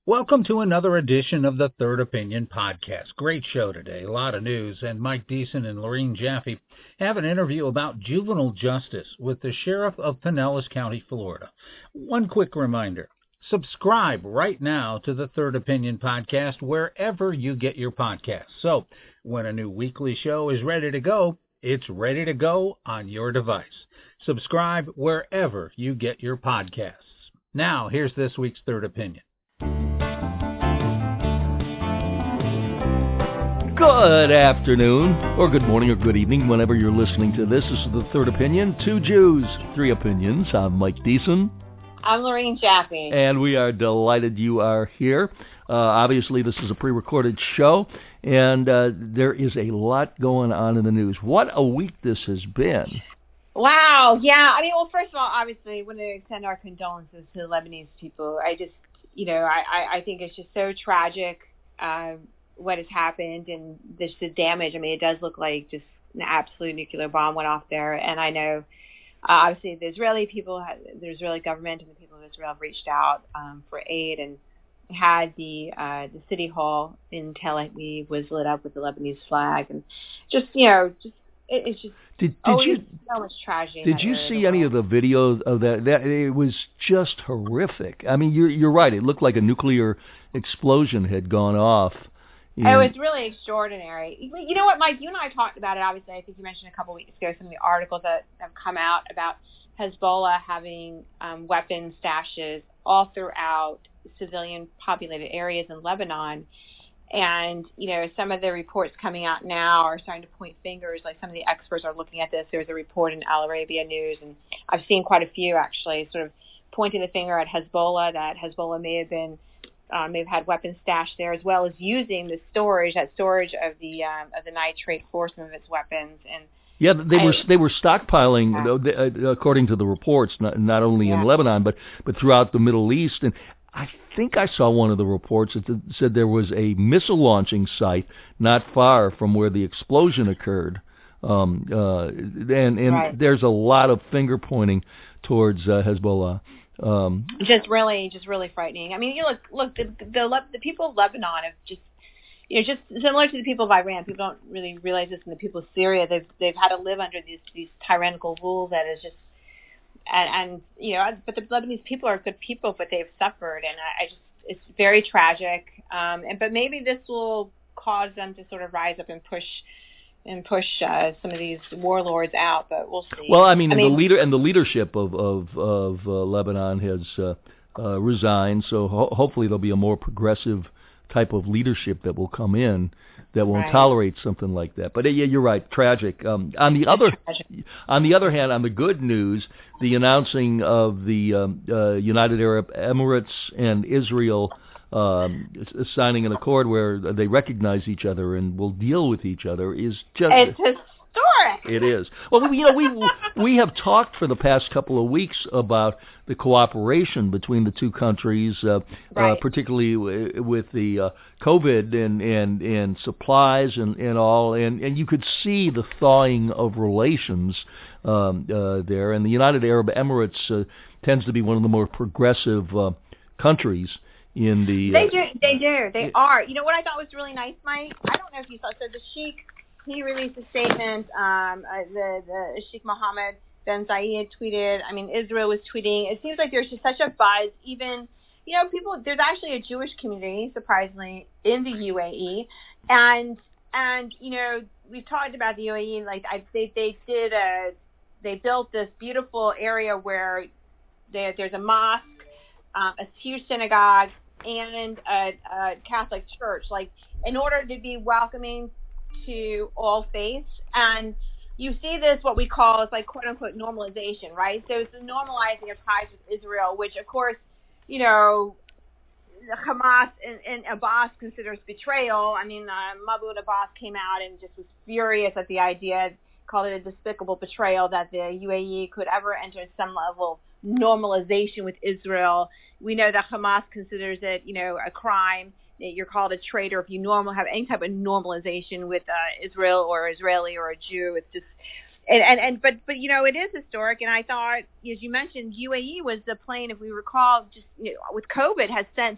Welcome to another edition of the Third Opinion Podcast. Great show today, a lot of news, and Mike Deason and Lorene Jaffe have an interview about juvenile justice with the Sheriff of Pinellas County, Florida. One quick reminder, subscribe right now to the Third Opinion Podcast wherever you get your podcasts. So when a new weekly show is ready to go, it's ready to go on your device. Subscribe wherever you get your podcasts. Now, here's this week's Third Opinion. Good afternoon, or good morning, or good evening, whenever you're listening to this. This is the Third Opinion. Two Jews, three opinions. I'm Mike Deason. I'm Lorene Jaffe. And we are delighted you are here. Obviously, this is a pre-recorded show, and there is a lot going on in the news. What a week this has been. Wow, yeah. I mean, well, first of all, obviously, I want to extend our condolences to the Lebanese people. I just, I think it's just so tragic what has happened and the damage. I mean, it does look like just an absolute nuclear bomb went off there. And I know, obviously, the Israeli people, the Israeli government and the people of Israel have reached out for aid and had the city hall in Tel Aviv was lit up with the Lebanese flag. And just, it's just did you, so much tragedy. Did you see any of the videos of that? It was just horrific. I mean, you're right. It looked like a nuclear explosion had gone off. It was really extraordinary. You know what, Mike? You and I talked about it, obviously. I think you mentioned a couple weeks ago some of the articles that have come out about Hezbollah having weapon stashes all throughout civilian-populated areas in Lebanon. And, some of the reports coming out now are starting to point fingers. Like some of the experts are looking at this. There was a report in Al Arabiya News, and I've seen quite a few actually sort of pointing the finger at Hezbollah, that Hezbollah may have had weapons stashed there, as well as using the storage of the nitrate for some of its weapons. And yeah, they were stockpiling, according to the reports, not only in Lebanon but throughout the Middle East. And I think I saw one of the reports that said there was a missile launching site not far from where the explosion occurred. And there's a lot of finger pointing towards Hezbollah. Just really frightening. I mean, look, the people of Lebanon have just similar to the people of Iran. People don't really realize this, and the people of Syria, they've had to live under these tyrannical rule that is just, but the Lebanese people are good people, but they've suffered, and it's very tragic. But maybe this will cause them to sort of rise up and push some of these warlords out, but we'll see. Well, I mean the leadership of Lebanon has resigned, so hopefully there'll be a more progressive type of leadership that will come in that won't tolerate something like that. But yeah, you're right, tragic. On the other hand, on the good news, the announcing of the United Arab Emirates and Israel signing an accord where they recognize each other and will deal with each other is just... It's historic. It is. Well, we have talked for the past couple of weeks about the cooperation between the two countries, particularly with the COVID and supplies and all, and you could see the thawing of relations there. And the United Arab Emirates tends to be one of the more progressive countries. They do. They are. You know what I thought was really nice, Mike? I don't know if you saw. So the Sheikh, he released a statement. The Sheikh Mohammed bin Zayed tweeted. I mean, Israel was tweeting. It seems like there's just such a buzz. Even, people. There's actually a Jewish community, surprisingly, in the UAE, and we've talked about the UAE. Like they built this beautiful area where there's a mosque, a huge synagogue, and a Catholic church, like in order to be welcoming to all faiths. And you see this, what we call, it's like quote unquote normalization, right? So it's the normalizing of ties with Israel, which of course, Hamas and Abbas considers betrayal. I mean, Mahmoud Abbas came out and just was furious at the idea, called it a despicable betrayal that the UAE could ever enter some level of normalization with Israel. We know that Hamas considers it, a crime. You're called a traitor if you have any type of normalization with Israel or Israeli or a Jew. It's just, but it is historic. And I thought, as you mentioned, UAE was the plane, if we recall, just with COVID, has sent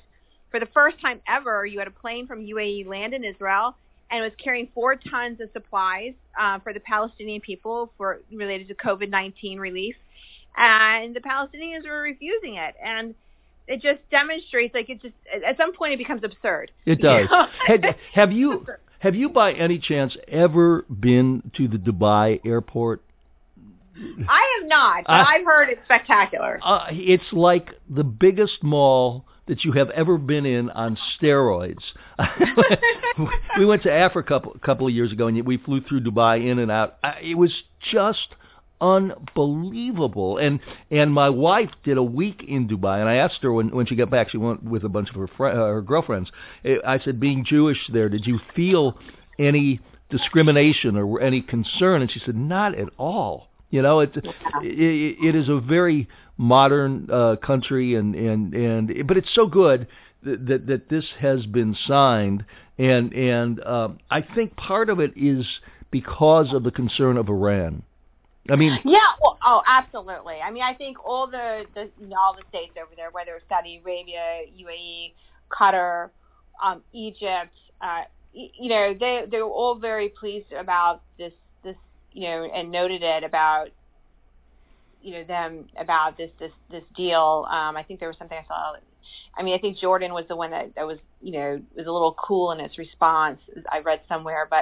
for the first time ever, you had a plane from UAE land in Israel, and it was carrying 4 tons of supplies for the Palestinian people related to COVID-19 relief. And the Palestinians were refusing it. And it just demonstrates, at some point it becomes absurd. It does. Have you by any chance ever been to the Dubai airport? I have not, but I've heard it's spectacular. It's like the biggest mall that you have ever been in on steroids. We went to Africa a couple of years ago, and we flew through Dubai in and out. It was just unbelievable. And my wife did a week in Dubai, and I asked her when she got back, she went with a bunch of her girlfriends. I said, being Jewish there, did you feel any discrimination or any concern? And she said, not at all. You know, it is a very modern country, but it's so good that this has been signed, and I think part of it is because of the concern of Iran. I mean, absolutely. I mean, I think all the states over there, whether it's Saudi Arabia, UAE, Qatar, Egypt, they're all very pleased about this, and noted it about, them about this deal. I think there was something I saw. I mean, I think Jordan was the one that was, was a little cool in its response. I read somewhere, but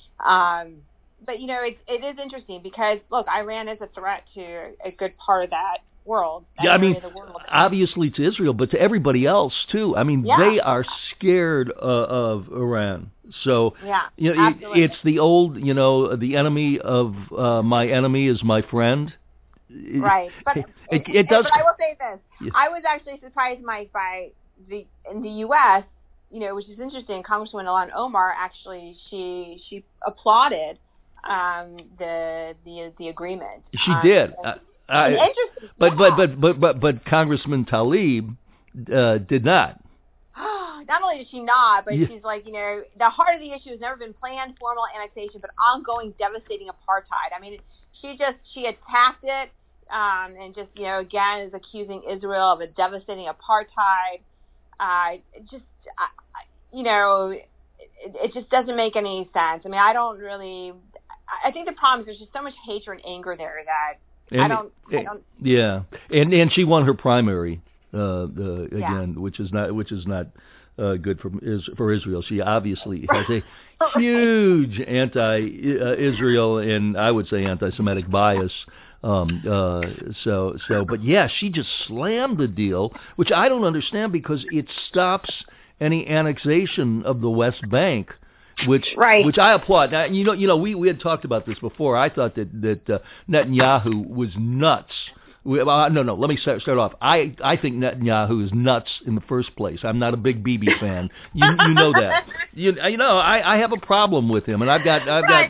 it is interesting because look, Iran is a threat to a good part of that world. Obviously to Israel, but to everybody else too. I mean, they are scared of Iran. So, it's the old, the enemy of my enemy is my friend. Right. But it does. But I will say this. Yeah. I was actually surprised, Mike, in the U.S., which is interesting. Congresswoman Ilhan Omar actually, she applauded the agreement. She did. Interesting. But Congressman Tlaib did not. Not only did she not, but she's like, the heart of the issue has never been planned formal annexation, but ongoing devastating apartheid. I mean, she attacked it, and just, again, is accusing Israel of a devastating apartheid. It just doesn't make any sense. I mean, I think the problem is there's just so much hatred and anger there that I don't. Yeah, and she won her primary again, which is not good for Israel. She obviously has a huge anti-Israel and I would say anti-Semitic bias. But yeah, she just slammed the deal, which I don't understand because it stops any annexation of the West Bank. Which I applaud. Now, we had talked about this before. I thought that Netanyahu was nuts. No. Let me start off. I think Netanyahu is nuts in the first place. I'm not a big Bibi fan. You know that. I have a problem with him, and I've got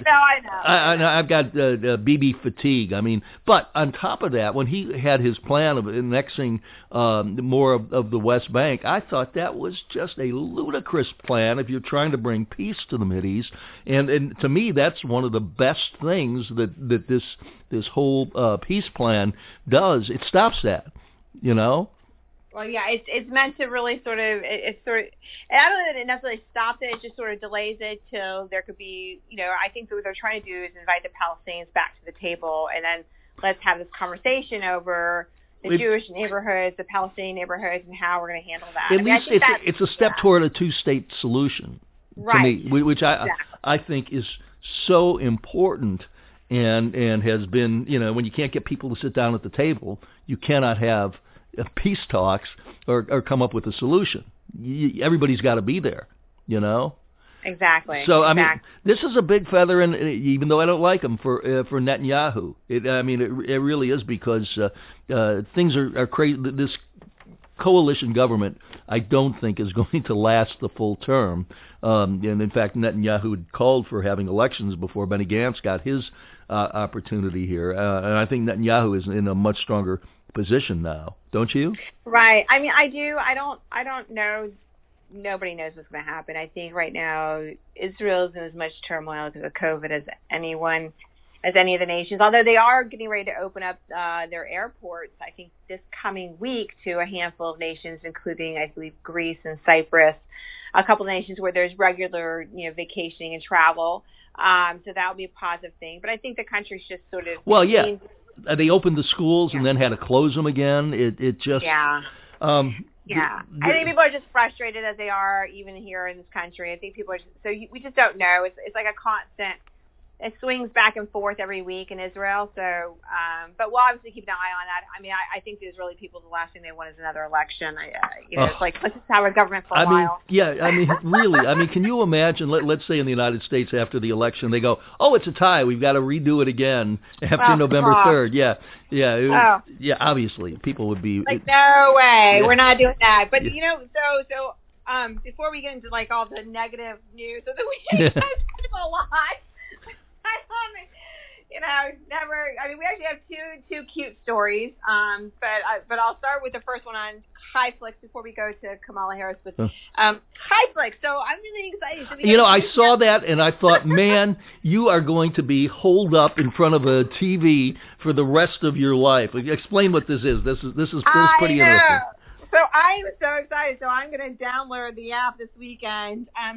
Bibi fatigue. I mean, but on top of that, when he had his plan of annexing more of the West Bank, I thought that was just a ludicrous plan if you're trying to bring peace to the Mideast. And to me, that's one of the best things that this whole peace plan does. It stops that, Well, yeah, it's meant to really sort of, and I don't know that it necessarily stops it, it just sort of delays it till there could be, I think what they're trying to do is invite the Palestinians back to the table, and then let's have this conversation over the Jewish neighborhoods, the Palestinian neighborhoods, and how we're going to handle that. At least it's a step toward a two-state solution, to me, which I think is so important. And has been, when you can't get people to sit down at the table, you cannot have peace talks or come up with a solution. Everybody's got to be there, Exactly. So I mean, this is a big feather, and even though I don't like him for Netanyahu, it really is because things are crazy. This coalition government, I don't think, is going to last the full term. And in fact, Netanyahu had called for having elections before Benny Gantz got his opportunity here. And I think Netanyahu is in a much stronger position now, don't you? Right. I mean, I do. I don't know. Nobody knows what's going to happen. I think right now Israel's in as much turmoil because of COVID as anyone. as any of the nations, although they are getting ready to open up their airports, I think, this coming week to a handful of nations, including, I believe, Greece and Cyprus, a couple of nations where there's regular, vacationing and travel. So that would be a positive thing. But I think the country's just sort of... Well, yeah. They opened the schools and then had to close them again. It just... Yeah. I think people are just frustrated as they are even here in this country. I think people are just... So we just don't know. It's like a constant... It swings back and forth every week in Israel. So, but we'll obviously keep an eye on that. I mean, I think the Israeli people, the last thing they want is another election. It's like, let's just have a government for a while. Really. Can you imagine, let's say in the United States after the election, they go, oh, it's a tie. We've got to redo it again after November 3rd. Yeah, obviously. People would be... Like, no way. We're not doing that. But, before we get into, like, all the negative news of the week, that's kind of a lot. We actually have two cute stories. But I'll start with the first one on HiFlix before we go to Kamala Harris. But HiFlix. So I'm really excited. I saw that and I thought, man, you are going to be holed up in front of a TV for the rest of your life. Explain what this is. This is pretty interesting. So I am so excited. So I'm going to download the app this weekend. I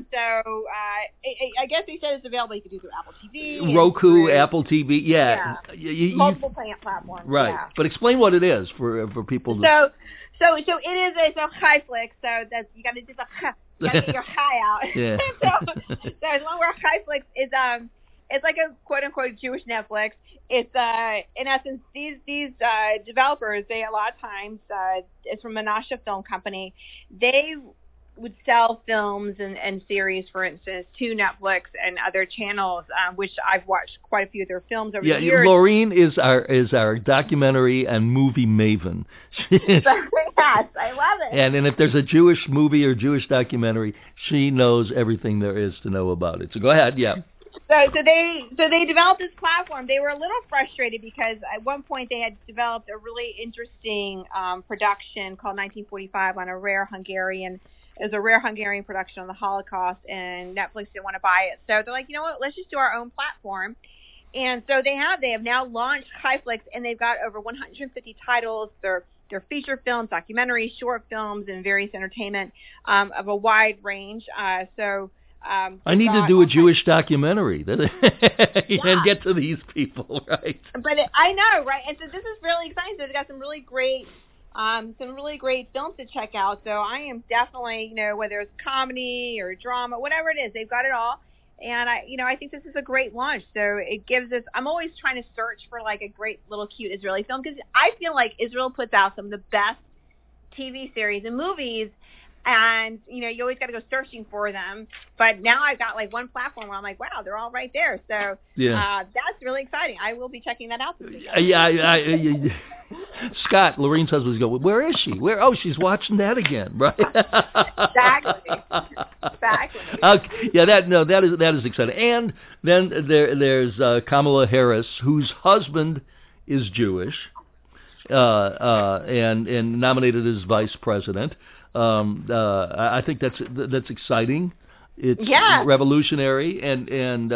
guess they said it's available. You can do it through Apple TV, Roku, Apple TV. Yeah. Multiple platforms. Right. Yeah. But explain what it is for people. So it is a HiFlix. So that's you got to do you got to get your high out. Yeah. so as long as HiFlix is it's like a quote unquote Jewish Netflix. It's in essence these developers, they a lot of times it's from Menashe Film Company. They would sell films and series, for instance, to Netflix and other channels, which I've watched quite a few of their films over the years. Laureen is our documentary and movie maven. Yes, I love it. And if there's a Jewish movie or Jewish documentary, she knows everything there is to know about it. So go ahead, yeah. So they developed this platform. They were a little frustrated because at one point they had developed a really interesting production called 1945 on a rare Hungarian production on the Holocaust, and Netflix didn't want to buy it. So they're like, you know what, let's just do our own platform. And so they have now launched HiFlix, and they've got over 150 titles. They're feature films, documentaries, short films, and various entertainment of a wide range. I need to do a Jewish documentary and get to these people, right? But I know, right? And so this is really exciting. So they've got some really great films to check out. So I am definitely, whether it's comedy or drama, whatever it is, they've got it all. And I think this is a great launch. So it gives us. I'm always trying to search for like a great little cute Israeli film because I feel like Israel puts out some of the best TV series and movies. And, you always got to go searching for them. But now I've got, like, one platform where I'm like, wow, they're all right there. So that's really exciting. I will be checking that out this weekend. Scott, Lorraine's husband, go, where is she? She's watching that again, right? Exactly. That is exciting. And then there's Kamala Harris, whose husband is Jewish, and nominated as vice president. I think that's exciting. It's revolutionary, and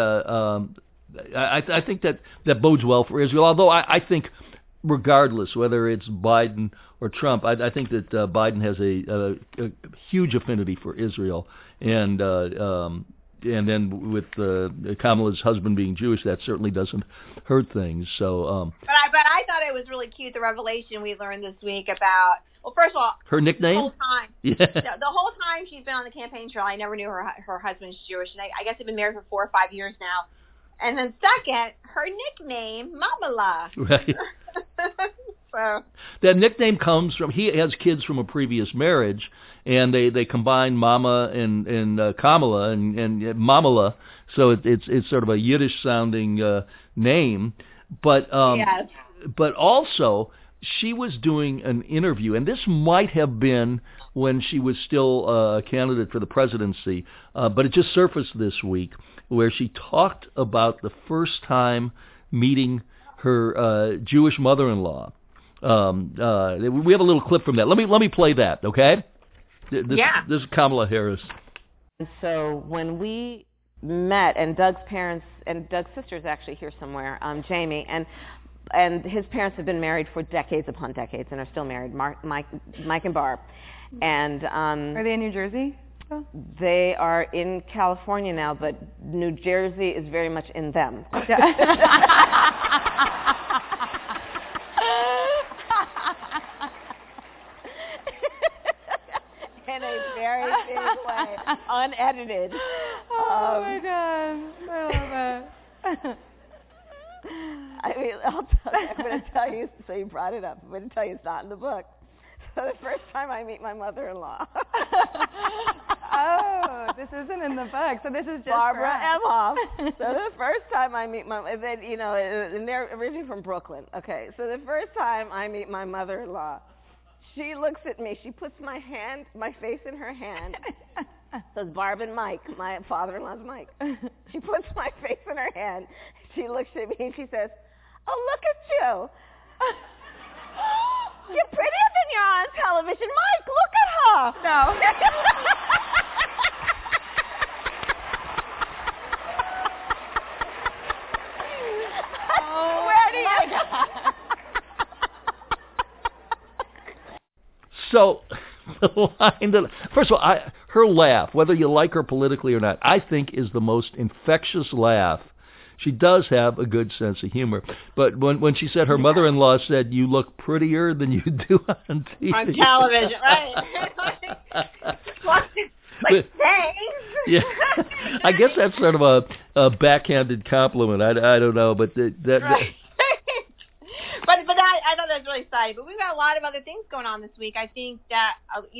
I think that bodes well for Israel. Although I think, regardless whether it's Biden or Trump, I think that Biden has a huge affinity for Israel, and then with Kamala's husband being Jewish, that certainly doesn't hurt things. So, but I thought it was really cute, the revelation we learned this week about. Well, first of all, her nickname. The whole time, the whole time she's been on the campaign trail, I never knew her husband's Jewish, and I guess they've been married for 4 or 5 years now. And then second, her nickname, Mamala. Right. So that nickname comes from he has kids from a previous marriage, and they combine Mama and Kamala and Mamala, so it's sort of a Yiddish sounding name, but but also she was doing an interview, and this might have been when she was still a candidate for the presidency, but it just surfaced this week, where she talked about the first time meeting her Jewish mother-in-law. We have a little clip from that. Let me play that, okay? This is Kamala Harris. So when we met, and Doug's parents and Doug's sister is actually here somewhere, Jamie, and his parents have been married for decades upon decades and are still married, Mike and Barb. And are they in New Jersey? They are in California now, but New Jersey is very much in them. In a very big way, unedited. Oh my God, I love it. I mean, I'm going to tell you, so you brought it up. I'm going to tell you it's not in the book. So the first time I meet my mother-in-law. Oh, this isn't in the book. So this is just Barbara Emhoff. So the first time I meet and they're originally from Brooklyn. Okay, so the first time I meet my mother-in-law, she looks at me. She puts my face in her hand. So it's Barb and Mike. My father-in-law's Mike. She puts my face in her hand. She looks at me and she says, "Oh, look at you. You're prettier than you're on television. Mike, look at her." No. Where do you go? So, the line that, first of all, her laugh, whether you like her politically or not, I think is the most infectious laugh. She does have a good sense of humor. But when she said her mother-in-law said, "You look prettier than you do on TV." On television, right? Like, thanks. Yeah, I guess that's sort of a backhanded compliment. I don't know, but Right. But I thought that was really exciting. But we've got a lot of other things going on this week. I think that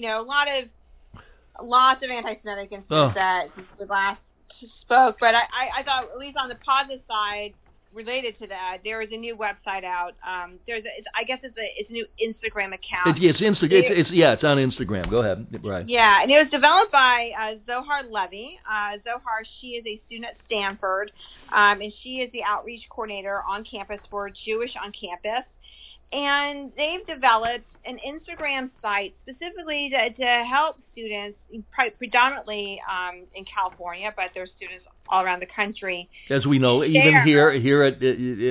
lots of anti-Semitic incidents that since we last spoke. But I thought, at least on the positive side, related to that, there is a new website out. I guess it's a new Instagram account. It's on Instagram. Go ahead. Right. Yeah, and it was developed by Zohar Levy. Zohar, she is a student at Stanford, and she is the outreach coordinator on campus for Jewish on Campus. And they've developed an Instagram site specifically to help students, predominantly in California, but there's students all around the country. As we know, even here at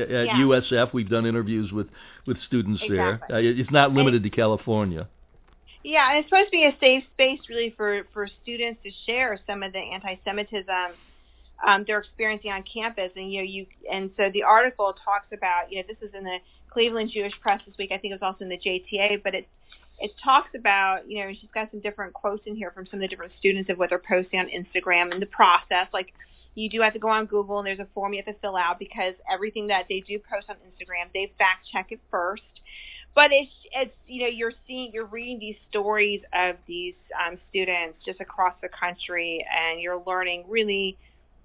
USF, we've done interviews with students there. It's not limited to California. Yeah, and it's supposed to be a safe space, really, for students to share some of the anti-Semitism they're experiencing on campus. And so the article talks about, this is in the Cleveland Jewish Press this week. I think it was also in the JTA, but it talks about, she's got some different quotes in here from some of the different students of what they're posting on Instagram and the process. Like, you do have to go on Google, and there's a form you have to fill out, because everything that they do post on Instagram, they fact check it first. But it's you're reading these stories of these students just across the country, and you're learning really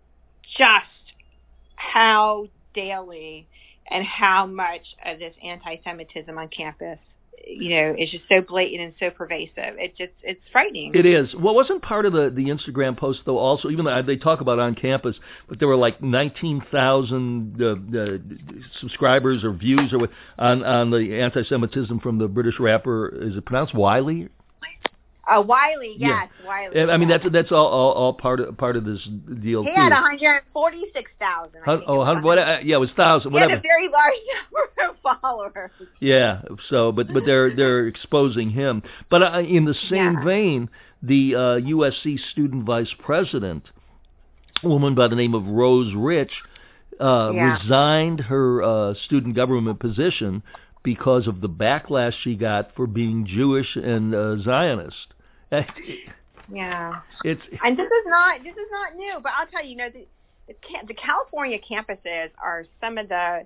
just how daily and how much of this anti-Semitism on campus, is just so blatant and so pervasive. It's frightening. It is. Well, wasn't part of the Instagram post, though, also, even though they talk about on campus, but there were like 19,000 subscribers or views on the anti-Semitism from the British rapper, is it pronounced Wiley? Wiley, yes, yeah. Wiley. I mean, that's all part of this deal. He too. had 146,000. It was 1,000. He had a very large number of followers. Yeah. So, but they're exposing him. But in the same vein, the USC student vice president, a woman by the name of Rose Rich, resigned her student government position because of the backlash she got for being Jewish and Zionist. Yeah. And this is not new, but I'll tell you, the California campuses are some of the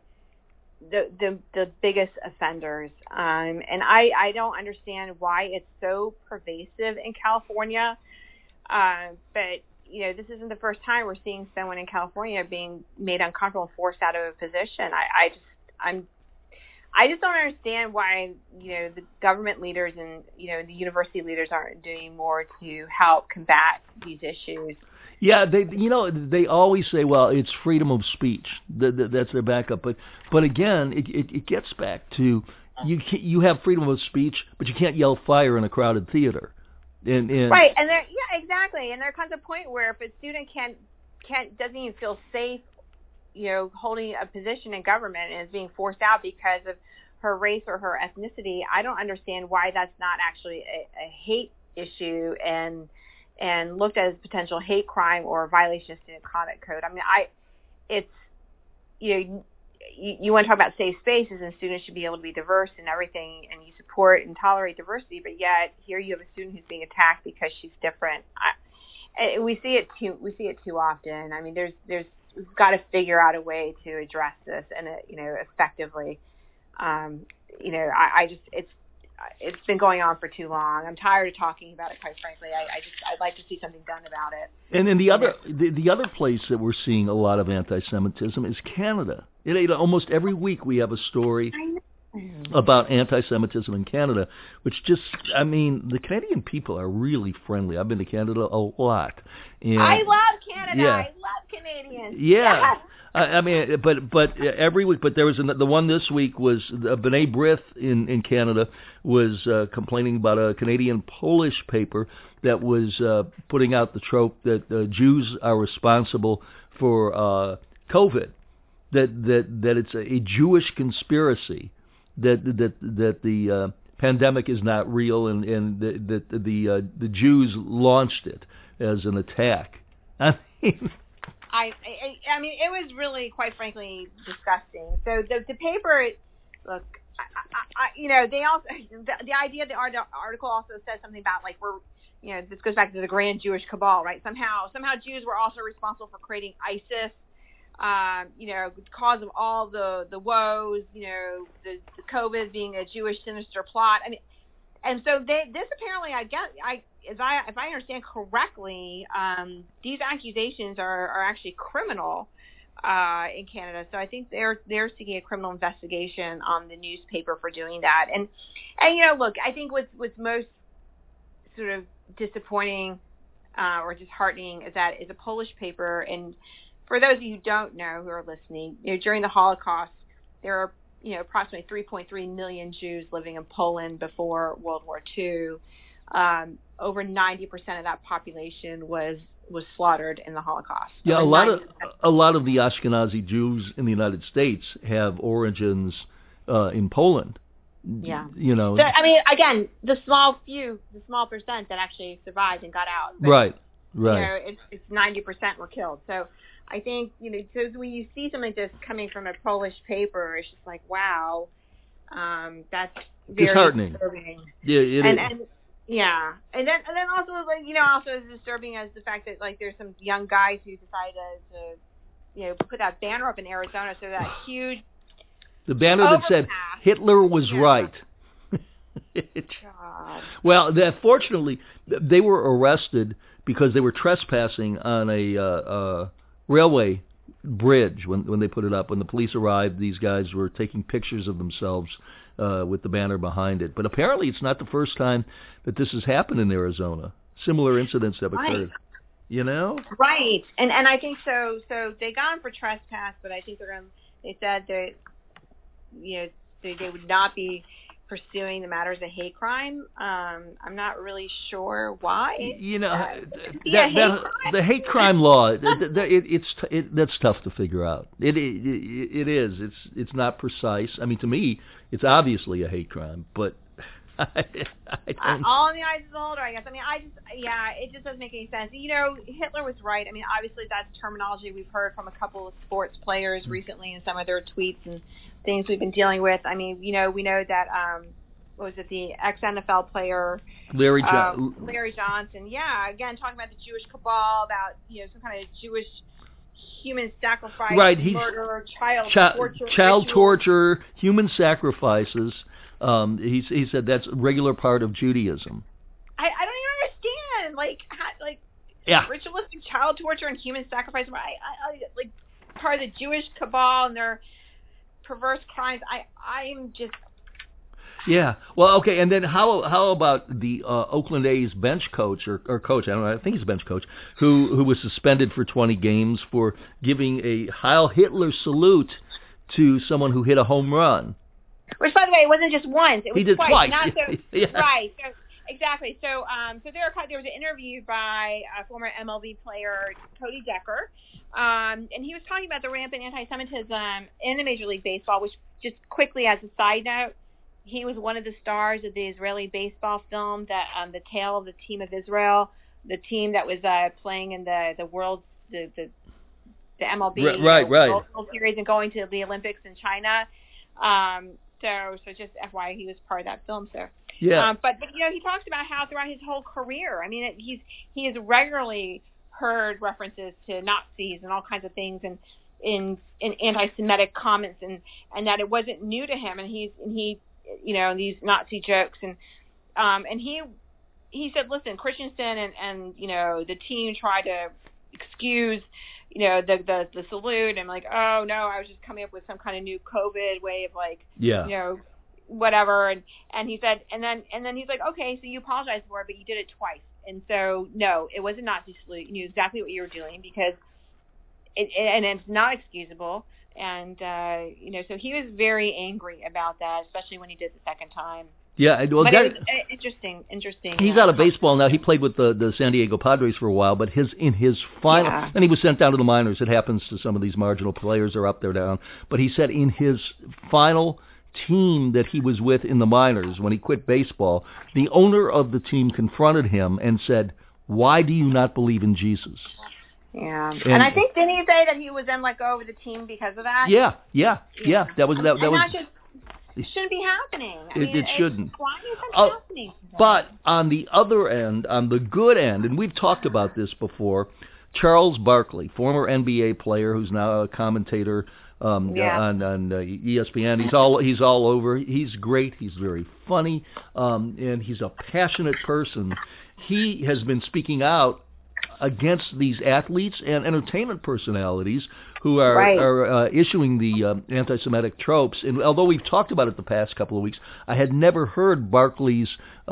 biggest offenders, and I don't understand why it's so pervasive in California. But this isn't the first time we're seeing someone in California being made uncomfortable and forced out of a position. I just don't understand why, the government leaders and, the university leaders aren't doing more to help combat these issues. Yeah, they always say, well, it's freedom of speech. That's their backup. But again, it gets back to you have freedom of speech, but you can't yell fire in a crowded theater. Right, and exactly. And there comes a point where if a student can't doesn't even feel safe, holding a position in government and is being forced out because of her race or her ethnicity. I don't understand why that's not actually a hate issue and looked at as potential hate crime or a violation of student conduct code. I mean, you want to talk about safe spaces, and students should be able to be diverse and everything, and you support and tolerate diversity, but yet here you have a student who's being attacked because she's different. We see it too often. I mean, we've got to figure out a way to address this and effectively. It's been going on for too long. I'm tired of talking about it, quite frankly. I'd like to see something done about it. And then the other place that we're seeing a lot of anti-Semitism is Canada. Almost every week we have a story about anti-Semitism in Canada, which the Canadian people are really friendly. I've been to Canada a lot. And I love Canada. Yeah. I love Canadians. Yeah. Yes. I mean, but every week. But there was the one this week was B'nai B'rith in Canada was complaining about a Canadian Polish paper that was putting out the trope that Jews are responsible for COVID, that it's a Jewish conspiracy, that the pandemic is not real, and that the Jews launched it as an attack. I mean, it was really, quite frankly, disgusting. So the paper, look, they also, the idea of the article also says something about, like, this goes back to the grand Jewish cabal, right? Somehow Jews were also responsible for creating ISIS, cause of all the woes, the COVID being a Jewish sinister plot. I mean, and so this apparently, if I understand correctly, these accusations are actually criminal in Canada. So I think they're seeking a criminal investigation on the newspaper for doing that. And look, I think what's most sort of disappointing or disheartening is that it's a Polish paper. And for those of you who don't know, who are listening, during the Holocaust, there are approximately 3.3 million Jews living in Poland before World War II. Over 90% of that population was slaughtered in the Holocaust. Yeah, a lot of the Ashkenazi Jews in the United States have origins in Poland. Yeah. So, I mean, again, the small percent that actually survived and got out. But, right. It's 90% were killed. So I think, so when you see something like this coming from a Polish paper, it's just like, wow, that's very disheartening. Disturbing. Yeah, it is. And yeah, and then also, like, also as disturbing as the fact that, like, there's some young guys who decided to put that banner up in Arizona, so that huge the banner that said Hitler was right. God. Well, fortunately, they were arrested because they were trespassing on a railway bridge when they put it up. When the police arrived, these guys were taking pictures of themselves with the banner behind it. But apparently it's not the first time that this has happened in Arizona. Similar incidents have occurred. Right. And I think so they got them for trespass, but I think they said that they would not be pursuing the matters of hate crime. I'm not really sure why. The hate crime law, that's tough to figure out. It is. It's not precise. I mean, to me, it's obviously a hate crime, but I don't. All in the eyes of the beholder, I guess. I mean, it just doesn't make any sense. Hitler was right. I mean, obviously that's terminology we've heard from a couple of sports players recently in some of their tweets and things we've been dealing with. I mean, we know that the ex-NFL player Larry Johnson? Yeah, again talking about the Jewish cabal, about some kind of Jewish human sacrifice, right? Murder, child torture, human sacrifices. He said that's a regular part of Judaism. I don't even understand, ritualistic child torture and human sacrifice. I part of the Jewish cabal and their perverse crimes. I'm just. Yeah. Well, okay. And then how about the Oakland A's bench coach or coach? I don't know. I think he's bench coach who was suspended for 20 games for giving a Heil Hitler salute to someone who hit a home run. Which, by the way, it wasn't just once. It was he did twice. Not so, yeah. Right. So, Exactly. So there was an interview by a former MLB player, Cody Decker, and he was talking about the rampant anti-Semitism in the Major League Baseball, which, just quickly as a side note, he was one of the stars of the Israeli baseball film, that The Tale of the Team of Israel, the team that was playing in the World, the MLB World Series and going to the Olympics in China. So just FYI, he was part of that film. So yeah. But he talks about how throughout his whole career, I mean, he has regularly heard references to Nazis and all kinds of things, and in anti-Semitic comments, and that it wasn't new to him, and he these Nazi jokes, and he said, listen, Christensen and the team tried to excuse the salute, and like, oh no, I was just coming up with some kind of new COVID way of whatever, and he said, and then he's like, okay, so you apologized for it, but you did it twice, and so no, it was a Nazi salute. You knew exactly what you were doing, because it's not excusable, and so he was very angry about that, especially when he did the second time. Yeah, well, but it was interesting. He's out of baseball now. He played with the San Diego Padres for a while, but in his final, and he was sent down to the minors. It happens to some of these marginal players, are up there down. But he said in his final team that he was with in the minors, when he quit baseball, the owner of the team confronted him and said, "Why do you not believe in Jesus?" Yeah, and I think, didn't he say that he was then let go of the team because of that? Yeah. That was. It shouldn't be happening. It shouldn't. Why is that happening? But on the other end, on the good end, and we've talked about this before, Charles Barkley, former NBA player who's now a commentator on ESPN. He's all over. He's great. He's very funny, and he's a passionate person. He has been speaking out against these athletes and entertainment personalities who are issuing the anti-Semitic tropes. And although we've talked about it the past couple of weeks, I had never heard Barkley's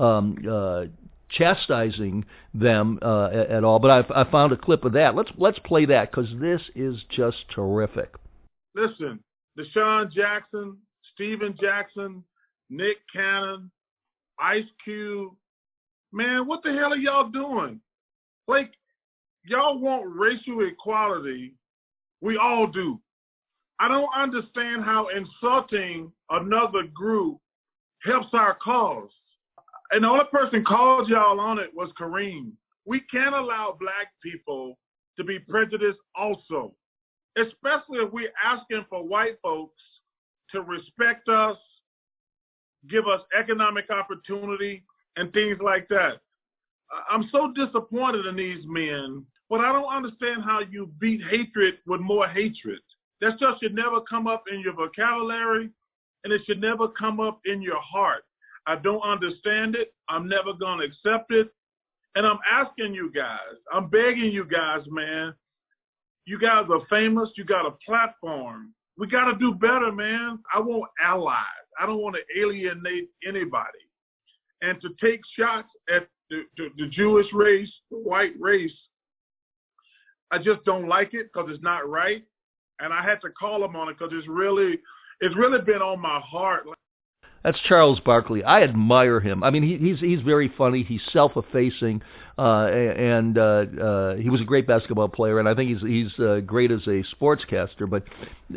chastising them at all. But I found a clip of that. Let's play that, because this is just terrific. Listen, Deshaun Jackson, Steven Jackson, Nick Cannon, Ice Cube, man, what the hell are y'all doing? Like, y'all want racial equality. We all do. I don't understand how insulting another group helps our cause. And the only person called y'all on it was Kareem. We can't allow black people to be prejudiced also, especially if we're asking for white folks to respect us, give us economic opportunity, and things like that. I'm so disappointed in these men, but I don't understand how you beat hatred with more hatred. That just should never come up in your vocabulary, and it should never come up in your heart. I don't understand it. I'm never going to accept it. And I'm asking you guys, I'm begging you guys, man. You guys are famous. You got a platform. We got to do better, man. I want allies. I don't want to alienate anybody. And to take shots at the Jewish race, the white race, I just don't like it, because it's not right. And I had to call him on it, because it's really been on my heart. That's Charles Barkley. I admire him. I mean, he's very funny. He's self-effacing, and he was a great basketball player. And I think he's great as a sportscaster. But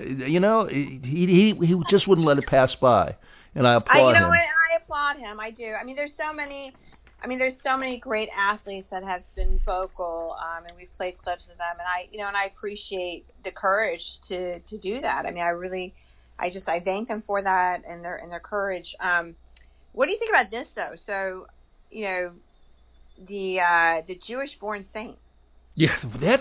he just wouldn't let it pass by. And I applaud him. I applaud him. I do. I mean, there's so many great athletes that have been vocal, and we've played clips of them. And I appreciate the courage to do that. I mean, I thank them for that and their courage. What do you think about this, though? So, the Jewish-born saint. Yeah,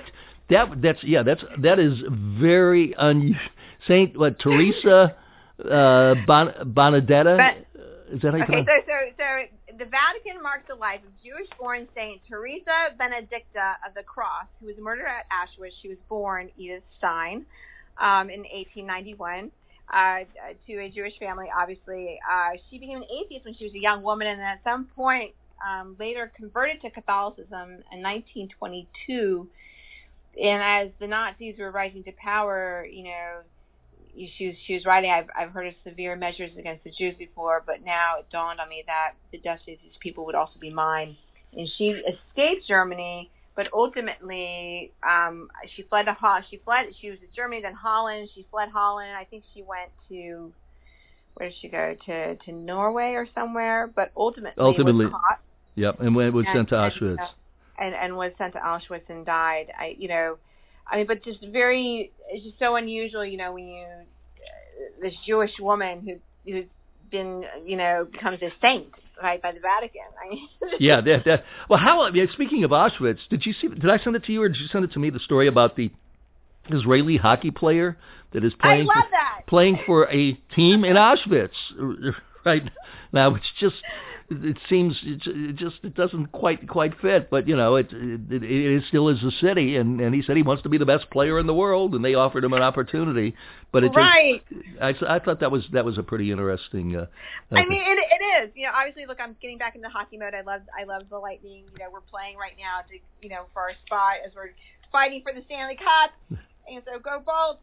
that is very Saint Teresa Benedetta. Is that how you pronounce it? So the Vatican marks the life of Jewish-born Saint Teresa Benedicta of the Cross, who was murdered at Auschwitz. She was born Edith Stein in 1891 to a Jewish family, obviously. She became an atheist when she was a young woman, and at some point later converted to Catholicism in 1922. And as the Nazis were rising to power, she was writing, I've heard of severe measures against the Jews before, but now it dawned on me that the deaths of these people would also be mine. And she escaped Germany, but ultimately she fled to Holland. She was in Germany, then Holland. She fled Holland. I think she went to, where did she go? To Norway or somewhere. But ultimately was caught. Yep, and was sent to Auschwitz. And was sent to Auschwitz and died. But it's just so unusual, when this Jewish woman who's been, becomes a saint, right, by the Vatican. Yeah. Well, speaking of Auschwitz, did I send it to you or did you send it to me, the story about the Israeli hockey player that is playing for a team in Auschwitz right now? It seems it doesn't quite fit, but it still is a city, and he said he wants to be the best player in the world, and they offered him an opportunity. But I thought that was a pretty interesting. It is. Obviously, look, I'm getting back into hockey mode. I love the Lightning. We're playing right now to for our spot as we're fighting for the Stanley Cup, and so go Bolts.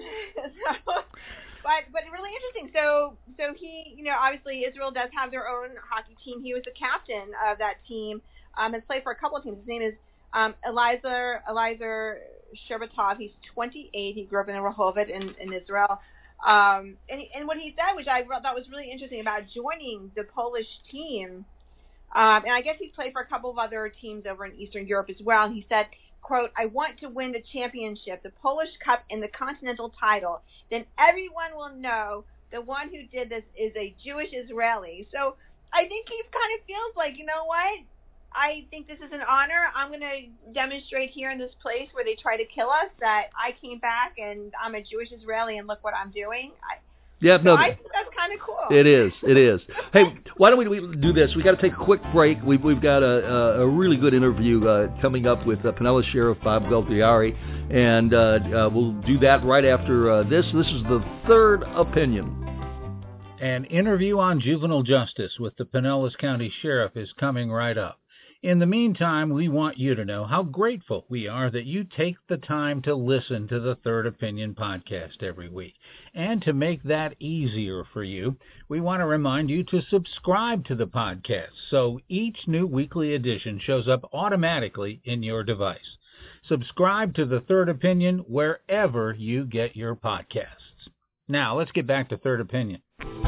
But really interesting. So he, obviously Israel does have their own hockey team. He was the captain of that team. Has played for a couple of teams. His name is Eliezer Sherbatov. He's 28. He grew up in Rehovot in Israel. And what he said, which I thought was really interesting about joining the Polish team, and I guess he's played for a couple of other teams over in Eastern Europe as well. He said, quote, "I want to win the championship, the Polish Cup, and the Continental title. Then everyone will know the one who did this is a Jewish Israeli." So I think he kind of feels like, you know what? I think this is an honor. I'm going to demonstrate here in this place where they try to kill us that I came back and I'm a Jewish Israeli and look what I'm doing. I think that's kind of cool. It is. Hey, why don't we do this? We got to take a quick break. We've got a really good interview coming up with Pinellas Sheriff Bob Gualtieri, and we'll do that right after this. This is the Third Opinion. An interview on juvenile justice with the Pinellas County Sheriff is coming right up. In the meantime, we want you to know how grateful we are that you take the time to listen to the Third Opinion podcast every week. And to make that easier for you, we want to remind you to subscribe to the podcast so each new weekly edition shows up automatically in your device. Subscribe to the Third Opinion wherever you get your podcasts. Now, let's get back to Third Opinion.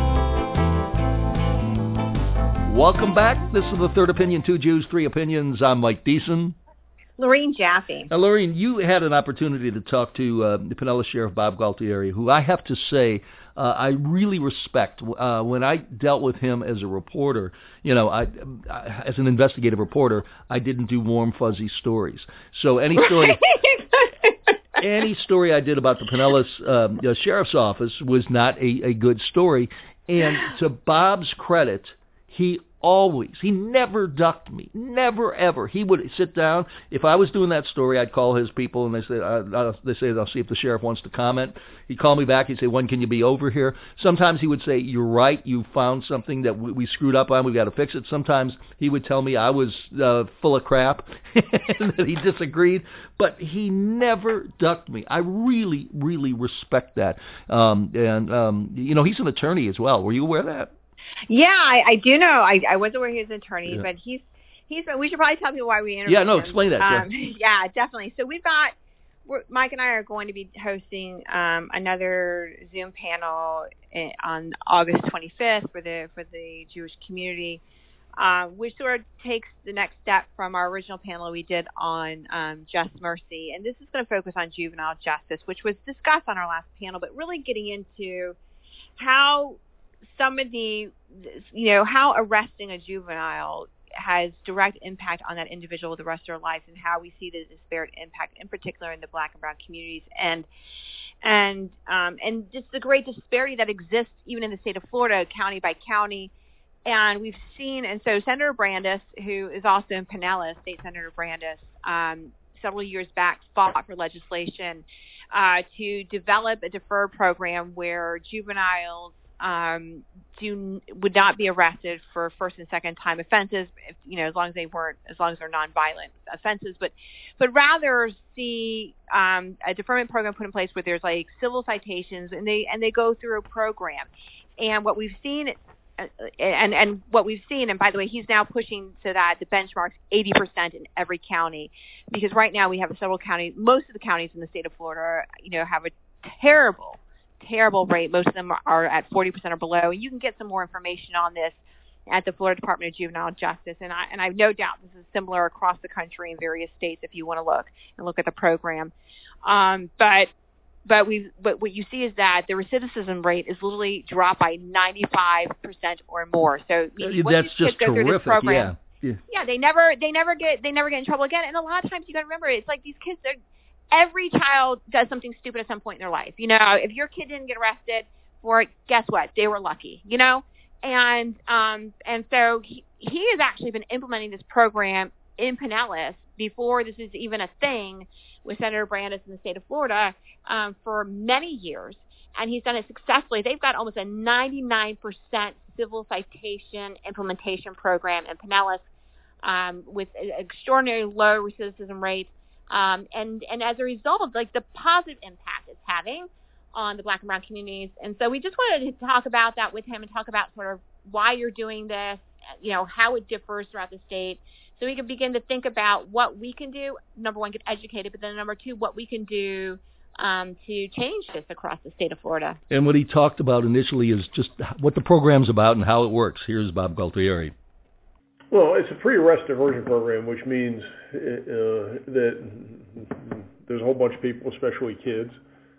Welcome back. This is the Third Opinion, 2 Jews, 3 Opinions. I'm Mike Deason. Lorene Jaffe. Now, Lorene, you had an opportunity to talk to the Pinellas Sheriff Bob Gualtieri, who I have to say I really respect. When I dealt with him as a reporter, as an investigative reporter, I didn't do warm, fuzzy stories. So any story I did about the Pinellas Sheriff's Office was not a good story. And to Bob's credit, he never ducked me, never ever. He would sit down. If I was doing that story, I'd call his people, and they say, I'll see if the sheriff wants to comment. He'd call me back. He'd say, when can you be over here? Sometimes he would say, you're right, you found something that we screwed up on, we've got to fix it. Sometimes he would tell me I was full of crap and that he disagreed, but he never ducked me. I really, really respect that. He's an attorney as well. Were you aware of that? Yeah, I do know. I was aware he was an attorney, but he's. We should probably tell people why we interviewed him. Yeah, no, explain that. Yeah, definitely. So Mike and I are going to be hosting another Zoom panel on August 25th for the Jewish community, which sort of takes the next step from our original panel we did on just mercy, and this is going to focus on juvenile justice, which was discussed on our last panel, but really getting into how some of how arresting a juvenile has direct impact on that individual the rest of their lives, and how we see the disparate impact, in particular in the Black and brown communities, and just the great disparity that exists even in the state of Florida, county by county. And we've seen, and so Senator Brandes, who is also in Pinellas, State Senator Brandes, several years back fought for legislation to develop a deferred program where juveniles would not be arrested for first and second time offenses, as long as they're nonviolent offenses, but rather see a deferment program put in place where there's like civil citations, and they go through a program. And what we've seen, and by the way, he's now pushing so that the benchmark's 80% in every county, because right now we have several counties, most of the counties in the state of Florida, have a terrible rate. Most of them are at 40% or below. And you can get some more information on this at the Florida Department of Juvenile Justice. And I have no doubt this is similar across the country in various states if you want to look at the program. But what you see is that the recidivism rate is literally dropped by 95% or more. So that's just terrific. Program, yeah, they never get in trouble again. And a lot of times you got to remember, it's like these kids, every child does something stupid at some point in their life. If your kid didn't get arrested for it, guess what? They were lucky. And so he has actually been implementing this program in Pinellas before this is even a thing with Senator Brandes in the state of Florida for many years, and he's done it successfully. They've got almost a 99% civil citation implementation program in Pinellas with an extraordinarily low recidivism rate, and as a result, like the positive impact it's having on the Black and brown communities. And so we just wanted to talk about that with him and talk about sort of why you're doing this, how it differs throughout the state, so we can begin to think about what we can do. Number one, get educated, but then number two, what we can do to change this across the state of Florida. And what he talked about initially is just what the program's about and how it works. Here's Bob Gualtieri. Well, it's a pre-arrest diversion program, which means that there's a whole bunch of people, especially kids,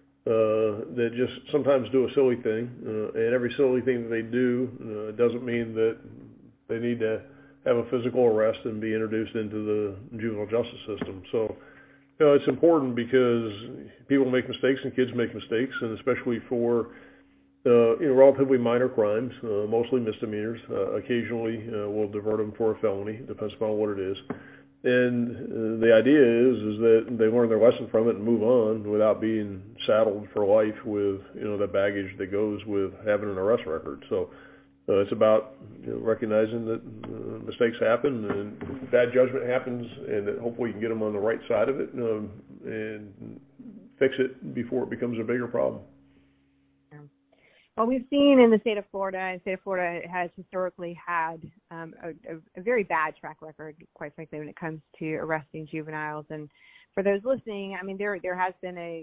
that just sometimes do a silly thing. And every silly thing that they do doesn't mean that they need to have a physical arrest and be introduced into the juvenile justice system. So, it's important because people make mistakes and kids make mistakes, and especially for relatively minor crimes, mostly misdemeanors. Occasionally, we'll divert them for a felony, depends upon what it is. And the idea is that they learn their lesson from it and move on without being saddled for life with the baggage that goes with having an arrest record. So it's about recognizing that mistakes happen and bad judgment happens, and that hopefully you can get them on the right side of it and fix it before it becomes a bigger problem. Well, we've seen in the state of Florida, has historically had a very bad track record, quite frankly, when it comes to arresting juveniles. And for those listening, I mean, there has been a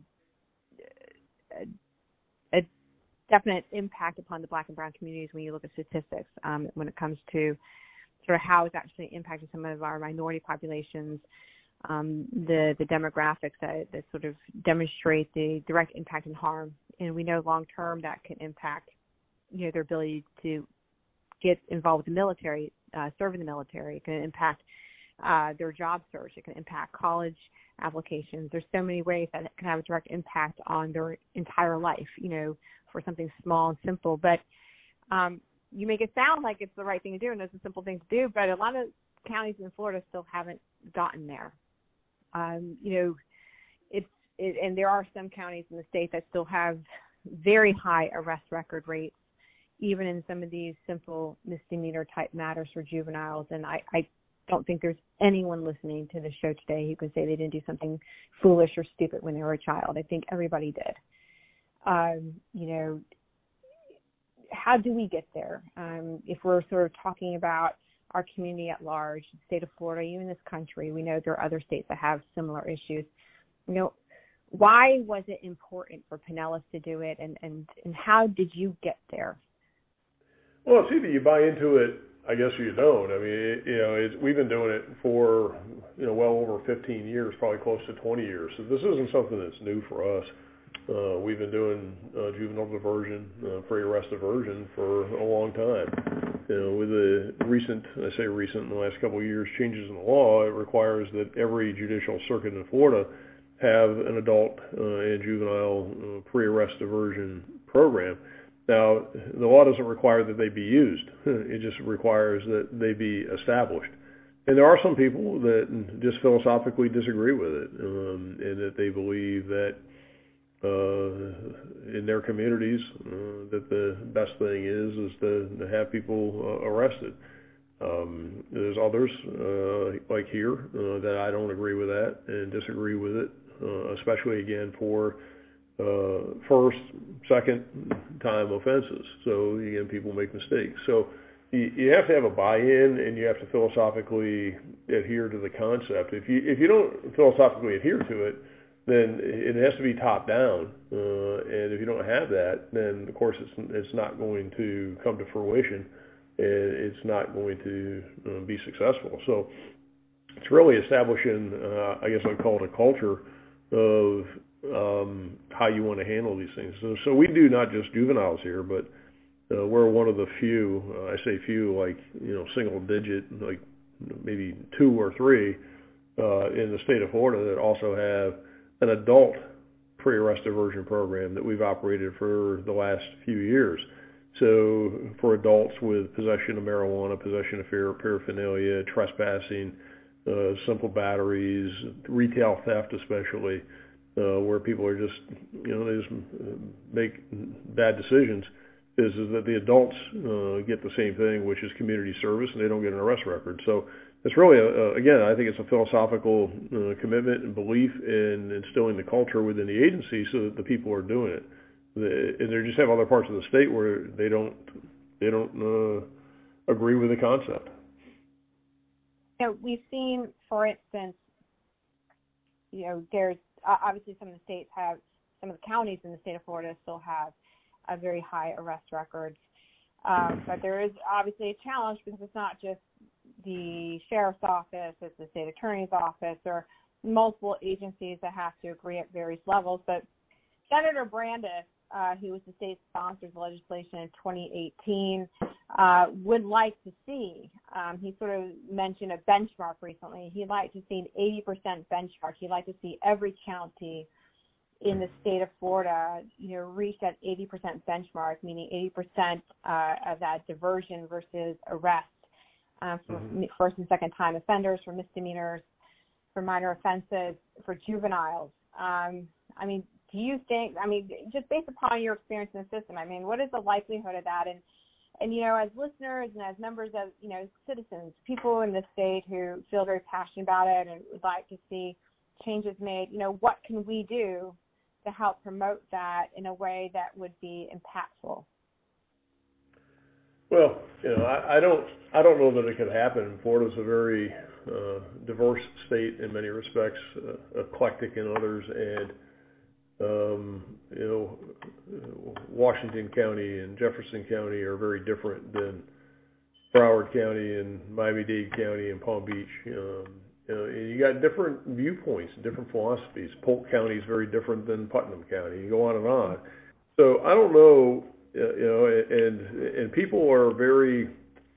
definite impact upon the Black and brown communities when you look at statistics when it comes to sort of how it's actually impacted some of our minority populations, the demographics that sort of demonstrate the direct impact and harm. And we know long term that can impact their ability to get involved with the military, serve in the military. It can impact their job search. It can impact college applications. There's so many ways that it can have a direct impact on their entire life, for something small and simple. But you make it sound like it's the right thing to do and it's a simple thing to do, but a lot of counties in Florida still haven't gotten there. And there are some counties in the state that still have very high arrest record rates, even in some of these simple misdemeanor type matters for juveniles. And I don't think there's anyone listening to the show today who can say they didn't do something foolish or stupid when they were a child. I think everybody did. How do we get there? If we're sort of talking about our community at large, the state of Florida, even this country, we know there are other states that have similar issues. Why was it important for Pinellas to do it, and how did you get there? Well, it's either you buy into it, I guess, or you don't. I mean, we've been doing it for, well over 15 years, probably close to 20 years. So this isn't something that's new for us. We've been doing juvenile diversion, pre-arrest diversion for a long time. With the recent, in the last couple of years, changes in the law, it requires that every judicial circuit in Florida have an adult and juvenile pre-arrest diversion program. Now, the law doesn't require that they be used. It just requires that they be established. And there are some people that just philosophically disagree with it, and that they believe that in their communities that the best thing is to have people arrested. There's others like here that I don't agree with that and disagree with it, especially again for first, second time offenses. So again, people make mistakes. So you have to have a buy-in, and you have to philosophically adhere to the concept. If you don't philosophically adhere to it, then it has to be top down. And if you don't have that, then of course it's not going to come to fruition, and it's not going to be successful. So it's really establishing, I guess I'd call it a culture of how you want to handle these things. So we do not just juveniles here, but we're one of the few, I say few, like, single digit, like maybe 2 or 3 in the state of Florida that also have an adult pre-arrest diversion program that we've operated for the last few years. So for adults with possession of marijuana, possession of paraphernalia, trespassing, simple batteries, retail theft especially, where people are just, they just make bad decisions, is that the adults get the same thing, which is community service, and they don't get an arrest record. So it's really, again, I think it's a philosophical commitment and belief in instilling the culture within the agency so that the people are doing it. And they just have other parts of the state where they don't agree with the concept. We've seen, for instance, there's obviously some of the counties in the state of Florida still have a very high arrest records. But there is obviously a challenge because it's not just the sheriff's office, it's the state attorney's office, or multiple agencies that have to agree at various levels. But Senator Brandes, who was the state sponsor of the legislation in 2018, would like to see, he sort of mentioned a benchmark recently. He'd like to see an 80% benchmark. He'd like to see every county in the state of Florida, reach that 80% benchmark, meaning 80% of that diversion versus arrest for first and second time offenders, for misdemeanors, for minor offenses, for juveniles. Do you think, just based upon your experience in the system, what is the likelihood of that? And as listeners and as members of, citizens, people in the state who feel very passionate about it and would like to see changes made, what can we do to help promote that in a way that would be impactful? Well, I don't know that it could happen. Florida's a very diverse state in many respects, eclectic in others, and Washington County and Jefferson County are very different than Broward County and Miami-Dade County and Palm Beach. And you got different viewpoints, different philosophies. Polk County is very different than Putnam County. You go on and on. So I don't know, and people are very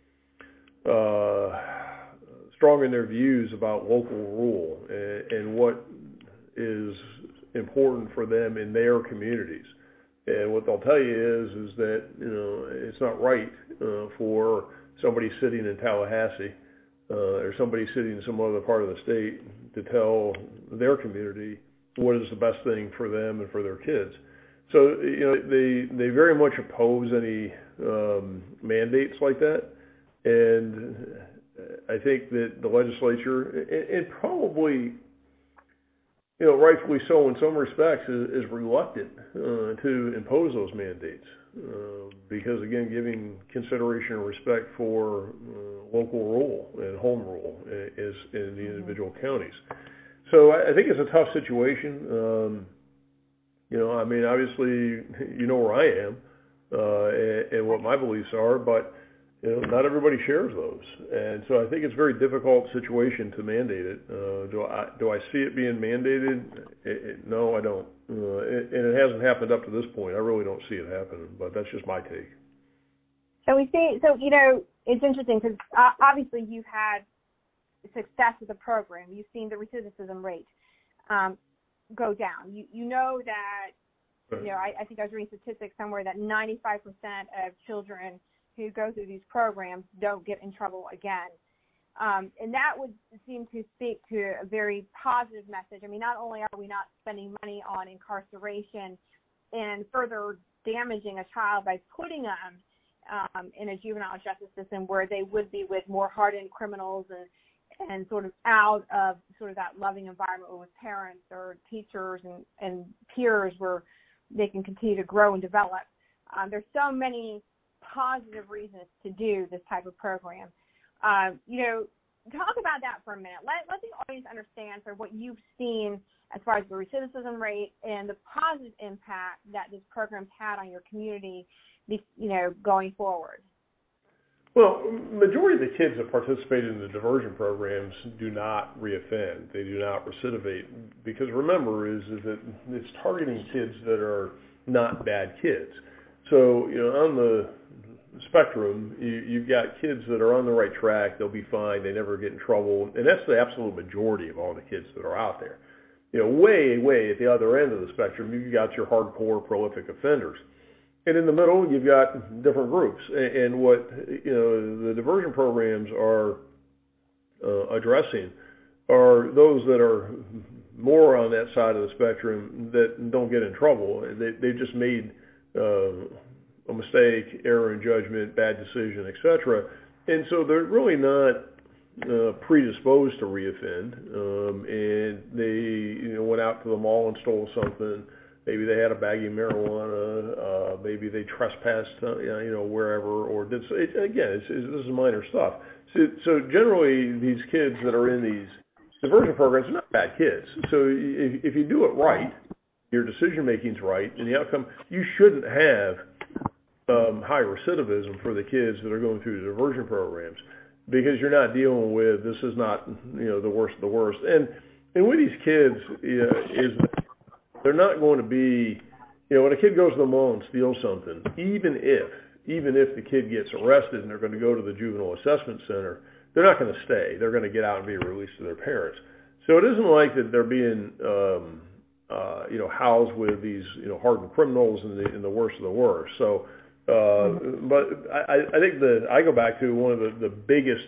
strong in their views about local rule and what is important for them in their communities. And what they'll tell you is that it's not right for somebody sitting in Tallahassee or somebody sitting in some other part of the state to tell their community what is the best thing for them and for their kids. So they very much oppose any mandates like that, and I think that the legislature, and probably rightfully so in some respects, is reluctant to impose those mandates because, again, giving consideration and respect for local rule and home rule is in the individual counties. So I think it's a tough situation. Obviously, where I am and what my beliefs are, but not everybody shares those, and so I think it's a very difficult situation to mandate it. Do I see it being mandated? No, I don't, and it hasn't happened up to this point. I really don't see it happening, but that's just my take. So it's interesting because obviously you've had success with the program. You've seen the recidivism rate go down. You know that, I think I was reading statistics somewhere that 95% of children who go through these programs don't get in trouble again. And that would seem to speak to a very positive message. I mean, not only are we not spending money on incarceration and further damaging a child by putting them in a juvenile justice system where they would be with more hardened criminals and sort of out of sort of that loving environment with parents or teachers and peers where they can continue to grow and develop. There's so many positive reasons to do this type of program. Talk about that for a minute. Let the audience understand sort of what you've seen as far as the recidivism rate and the positive impact that this program's had on your community, going forward. Well, majority of the kids that participate in the diversion programs do not reoffend. They do not recidivate because remember is that it's targeting kids that are not bad kids. So, on the spectrum, you've got kids that are on the right track. They'll be fine. They never get in trouble. And that's the absolute majority of all the kids that are out there. Way at the other end of the spectrum, you've got your hardcore prolific offenders. And in the middle, you've got different groups. And what, the diversion programs are addressing are those that are more on that side of the spectrum that don't get in trouble. They just made a mistake, error in judgment, bad decision, etc. And so they're really not predisposed to reoffend. And they went out to the mall and stole something. Maybe they had a bag of marijuana. Maybe they trespassed, wherever, or did. This is minor stuff. So generally, these kids that are in these diversion programs are not bad kids. So if you do it right, your decision making's right, and the outcome, you shouldn't have high recidivism for the kids that are going through the diversion programs because you're not dealing with this is not the worst of the worst. And with these kids is they're not going to be when a kid goes to the mall and steals something, even if the kid gets arrested and they're going to go to the juvenile assessment center, they're not going to stay. They're going to get out and be released to their parents. So it isn't like that they're being housed with these hardened criminals and the worst of the worst. So but I think I go back to one of the biggest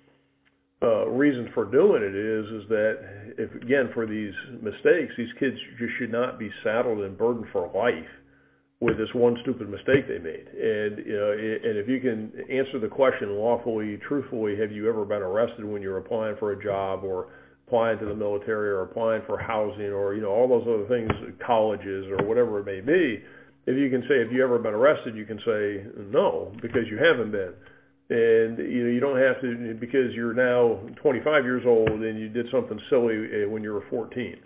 reasons for doing it is that if again for these mistakes, these kids just should not be saddled and burdened for life with this one stupid mistake they made. And and if you can answer the question lawfully, truthfully, have you ever been arrested when you're applying for a job or applying to the military or applying for housing or all those other things, colleges or whatever it may be. If you can say, have you ever been arrested, you can say no, because you haven't been. And you don't have to, because you're now 25 years old and you did something silly when you were 14.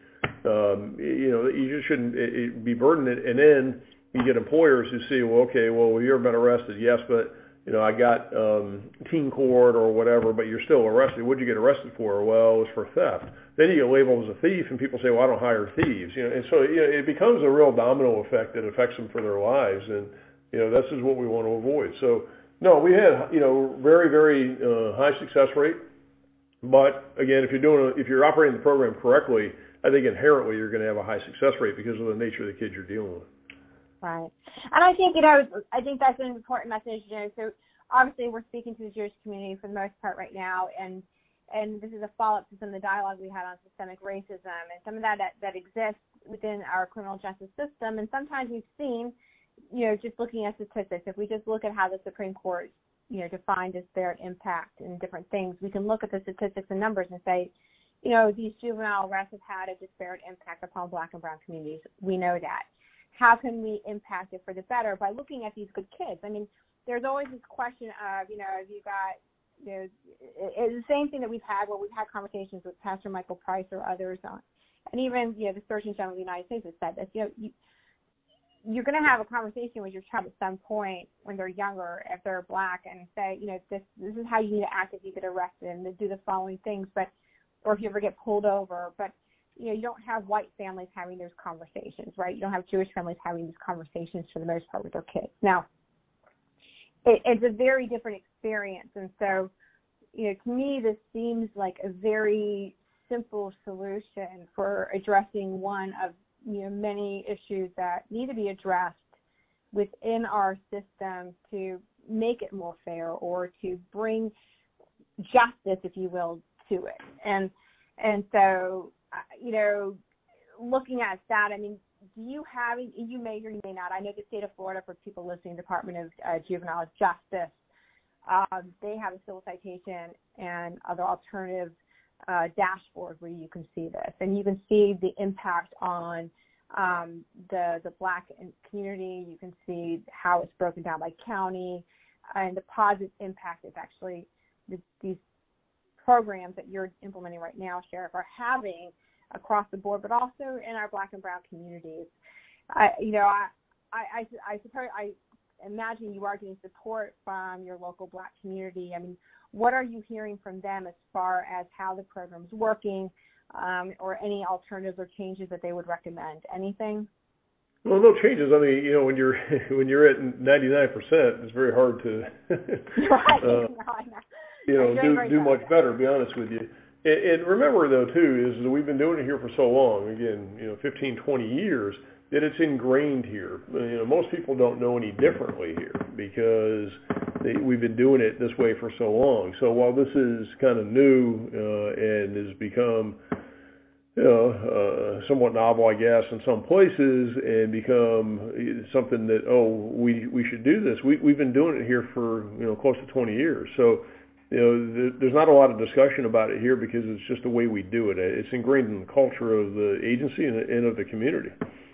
You just shouldn't be burdened. And then you get employers who say, well, okay, well, have you ever been arrested? Yes, but I got teen court or whatever, but you're still arrested. What'd you get arrested for? Well, it was for theft. Then you get labeled as a thief, and people say, well, I don't hire thieves. And so it becomes a real domino effect that affects them for their lives, and this is what we want to avoid. So no, we had very very high success rate, but again, if you're operating the program correctly, I think inherently you're going to have a high success rate because of the nature of the kids you're dealing with. Right. And I think, I think that's an important message, so obviously we're speaking to the Jewish community for the most part right now, and this is a follow-up to some of the dialogue we had on systemic racism and some of that exists within our criminal justice system. And sometimes we've seen, just looking at statistics, if we just look at how the Supreme Court, defined disparate impact and different things, we can look at the statistics and numbers and say, these juvenile arrests have had a disparate impact upon Black and brown communities. We know that. How can we impact it for the better? By looking at these good kids. I mean, there's always this question of, have you got, it's the same thing that we've had where we've had conversations with Pastor Michael Price or others on, and even, the Surgeon General of the United States has said this, you're going to have a conversation with your child at some point when they're younger, if they're Black, and say, this is how you need to act if you get arrested and do the following things, or if you ever get pulled over. But, you don't have white families having those conversations, right? You don't have Jewish families having these conversations for the most part with their kids. Now, it's a very different experience. And so, to me, this seems like a very simple solution for addressing one of, many issues that need to be addressed within our system to make it more fair or to bring, justice, if you will, to it. And so, looking at that, I mean, do you have, you may or you may not, I know the state of Florida, for people listening, Department of Juvenile Justice, they have a civil citation and other alternative dashboard where you can see this. And you can see the impact on the Black community. You can see how it's broken down by county, and the positive impact is actually these programs that you're implementing right now, Sheriff, are having across the board, but also in our Black and brown communities. I suppose, I imagine you are getting support from your local Black community. I mean, what are you hearing from them as far as how the program's working, or any alternatives or changes that they would recommend? Anything? Well, no changes. I mean, when you're at 99%, it's very hard to do much better. To be honest with you. And remember, though, too, is that we've been doing it here for so long. Again, 15, 20 years. That it's ingrained here. Most people don't know any differently here because we've been doing it this way for so long. So while this is kind of new and has become somewhat novel, I guess, in some places, and become something that, we should do this. We've been doing it here for close to 20 years. So there's not a lot of discussion about it here because it's just the way we do it. It's ingrained in the culture of the agency and of the community.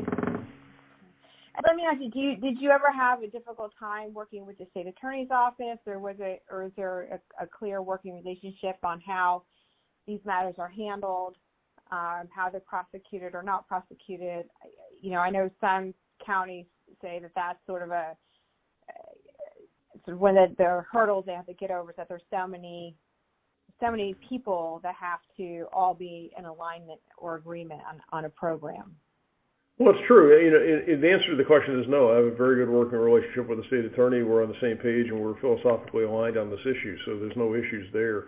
Let me ask you: did you ever have a difficult time working with the state attorney's office, or is there a clear working relationship on how these matters are handled, how they're prosecuted or not prosecuted? I know some counties say that that's sort of one of the hurdles they have to get over, is that there's so many people that have to all be in alignment or agreement on a program. Well, it's true. The answer to the question is no. I have a very good working relationship with the state attorney. We're on the same page and we're philosophically aligned on this issue, so there's no issues there.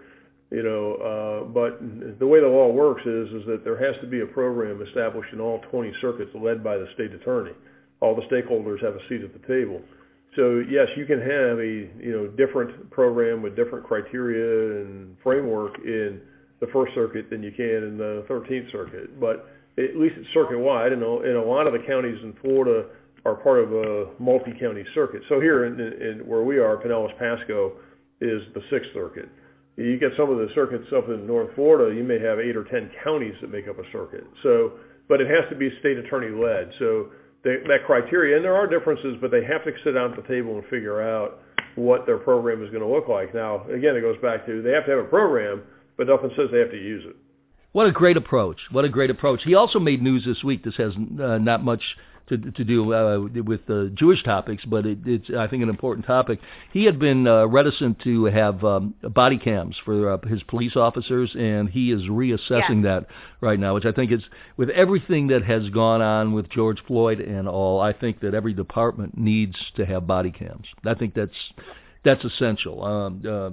But the way the law works is that there has to be a program established in all 20 circuits led by the state attorney. All the stakeholders have a seat at the table. So yes, you can have a different program with different criteria and framework in the First Circuit than you can in the 13th Circuit, but at least it's circuit-wide, and a lot of the counties in Florida are part of a multi-county circuit. So here in where we are, Pinellas Pasco is the 6th Circuit. You get some of the circuits up in North Florida, you may have 8 or 10 counties that make up a circuit. So, but it has to be state attorney-led. So that criteria, and there are differences, but they have to sit down at the table and figure out what their program is going to look like. Now, again, it goes back to they have to have a program, but nothing says they have to use it. What a great approach. What a great approach. He also made news this week. This has not much to do with Jewish topics, but it's, I think, an important topic. He had been reticent to have body cams for his police officers, and he is reassessing that right now, which I think is, with everything that has gone on with George Floyd and all, I think that every department needs to have body cams. I think that's essential.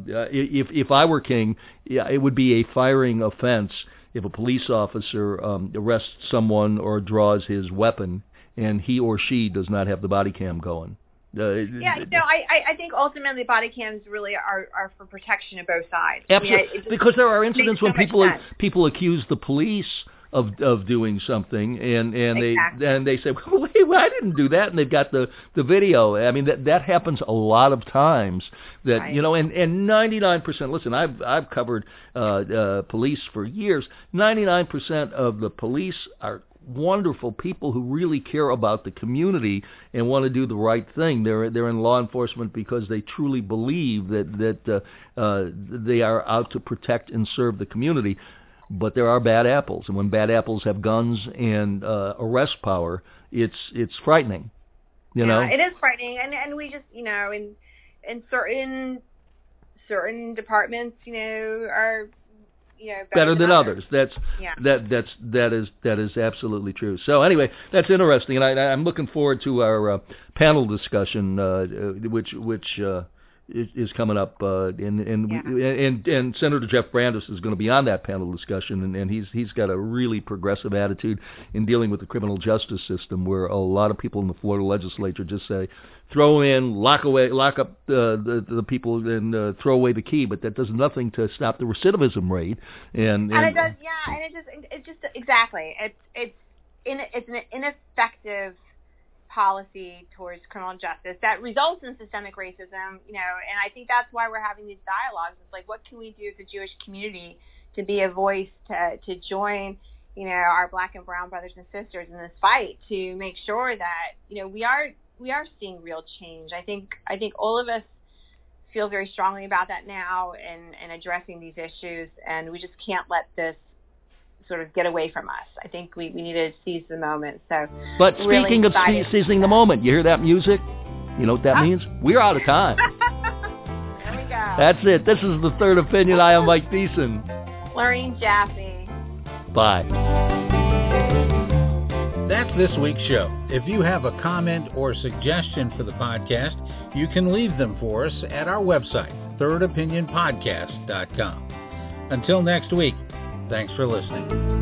If I were king, it would be a firing offense if a police officer arrests someone or draws his weapon and he or she does not have the body cam going. I think ultimately body cams really are for protection of both sides. Absolutely, because there are incidents when people accuse the police of doing something, and they say, well, wait, I didn't do that, and they've got the video. I mean, that happens a lot of times. That right. And 99%. Listen, I've covered police for years. 99% of the police are wonderful people who really care about the community and want to do the right thing. They're in law enforcement because they truly believe that they are out to protect and serve the community. But there are bad apples, and when bad apples have guns and arrest power, it's frightening. You know, it is frightening, and we just in certain departments, are better than others. That is absolutely true. So anyway, that's interesting, and I'm looking forward to our panel discussion, which is coming up, and Senator Jeff Brandes is going to be on that panel discussion, and he's got a really progressive attitude in dealing with the criminal justice system, where a lot of people in the Florida legislature just say, throw in, lock up the people, and throw away the key, but that does nothing to stop the recidivism rate. And it does, it just exactly. It's an ineffective policy towards criminal justice that results in systemic racism, and I think that's why we're having these dialogues. It's like, what can we do as a Jewish community to be a voice, to join, our Black and brown brothers and sisters in this fight to make sure that, we are seeing real change. I think all of us feel very strongly about that now and addressing these issues, and we just can't let this sort of get away from us. I think we need to seize the moment. So, but speaking of seizing the moment, you hear that music? You know what that means? We're out of time. There we go. That's it. This is The Third Opinion. I am Mike Thiessen. Lorene Jaffe. Bye. That's this week's show. If you have a comment or suggestion for the podcast, you can leave them for us at our website, thirdopinionpodcast.com. Until next week, thanks for listening.